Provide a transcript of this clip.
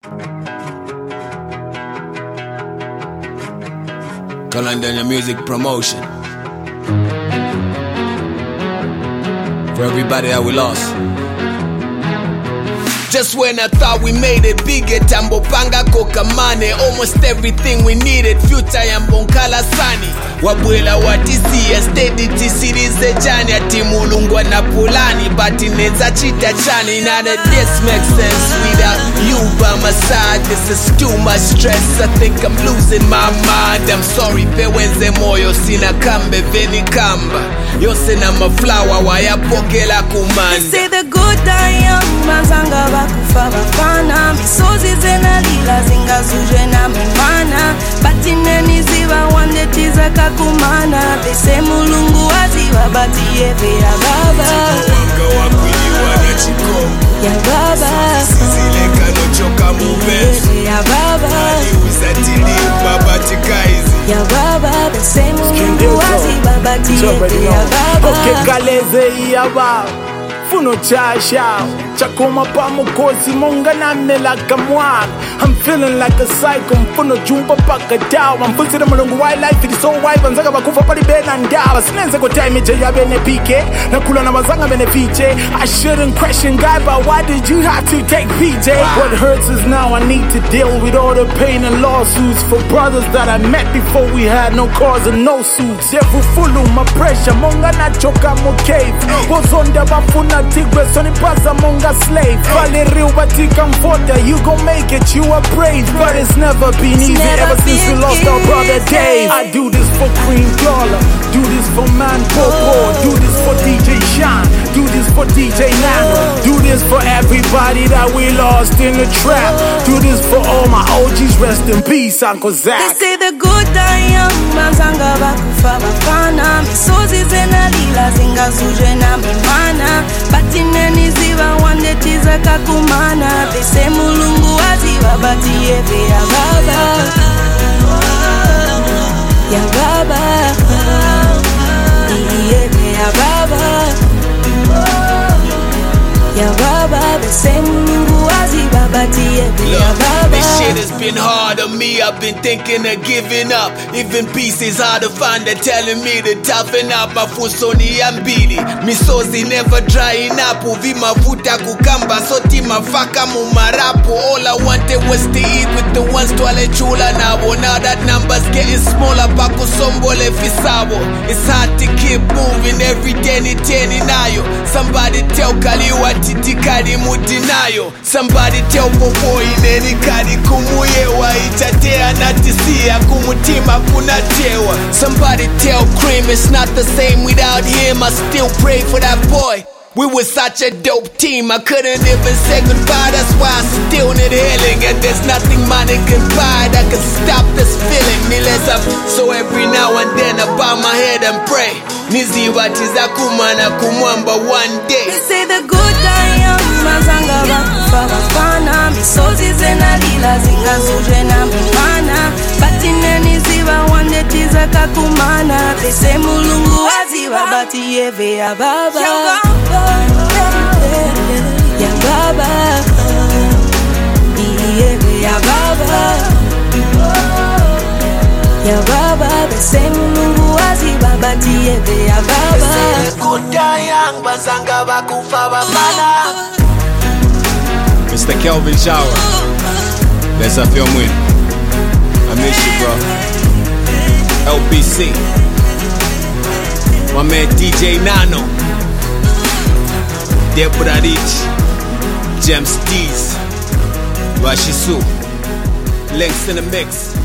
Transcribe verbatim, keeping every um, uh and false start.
Kalanda Music Promotion. For everybody that we lost. Just when I thought we made it bigger, Tambo Panga Kokamane, almost everything we needed, future Yambonkala Sani. Wabwela watisia, steady T-series the jani, Atimulungwa na Pulani, but in a chita chani, none of this makes sense without you by my side. This is too much stress, I think I'm losing my mind. I'm sorry, pewenze moyo, sina kambe, veni kamba. Yose na maflower, wayapokela kumanda. They say the good die young, mazanga bakufa bafana. Misozi zena lila, zinga zuje na mimana. Batine niziva, wande tiza kakumana. They say mulungu waziwa, bati yeve ya baba. Wanga wakwili wana chiko Ya baba Sizile kano choka mubes Ya baba Ali uzatili babati kaizi Ya baba They say mulungu waziwa, bati yeve ya baba. Okay, kaleze ya baba Funo chasha Chakoma pa mukosi monga na mela kamwana. I'm feeling like a psycho Mfuno jumpa paka dawa Mfusire mulungu wildlife It is so wild Banzaga bakufa pali bena ndawa Sinenze kwa time Jaya bene pike Nakula na mazanga bene fiche I shouldn't question God But why did you have to take P J? What hurts is now I need to deal with all the pain and lawsuits For brothers that I met before we had no cars and no suits. Every fulu my pressure Monga na choka mo cave Was on the bafuna tigwe Soni pasa monga slave Valerio batika mfota You gon' make it, you are brave But it's never been easy Ever since we lost our brother Dave. I do this for Cream Dollar Do this for Man Popo Do this for D J Shine Do this for D J Nano Do this for everybody that we lost in the trap Do this for all my O Gs. Rest in peace, Uncle Zach. They say the good die young, mazanga bakufa bafana. Misozi zena lila, zinga zuje na mimana. Batine niziva, wande tiza kakumana. They say mulungu waziwa, bati yeve ya baba. Ya baba Yeve ya baba Ya baba The same mulungu waziwa, bati yeve ya baba. This shit has been hard on me, I've been thinking of giving up. Even peace is hard to find, they're telling me to toughen up. Mafusoni ambili, misozi never drying up. Uvi mafuta kukamba, soti mafaka mumarapu. All I wanted was to eat with the ones twale chula nabo. Now that number's getting smaller, paku sombole fisabo. It's hard to keep moving, every day ni teni nayo. Somebody tell Kaliwa titi kadi mutinayo. Somebody tell Popo ineni kadi kumuyewa. Itatea natisia kumutima kunatewa. Somebody tell Cream it's not the same without him. I still pray for that boy. We were such a dope team, I couldn't even say goodbye. That's why I still need healing. And there's nothing money can buy that can stop this feeling. Nileza, so every now and then I bow my head and pray. Nizi watiza kumana kumwamba one day. They say the good die young, mazanga bakufa bafana. Misozi zena lila, zinga zuje na mimana. Batine niziva, wande tiza kakumana. They say mulungu waziwa, bati yeve ya baba. Ya baba Yeve ya baba Ya baba The same mulungu waziwa, bati yeve ya baba. Kuda yang bazanga bakufa bafana. Mister Kelvin Shower, let's have your win. I miss you, bro. L B C, my man D J Nano, Deborah Rich, James Dees, Rashisu, links in the mix.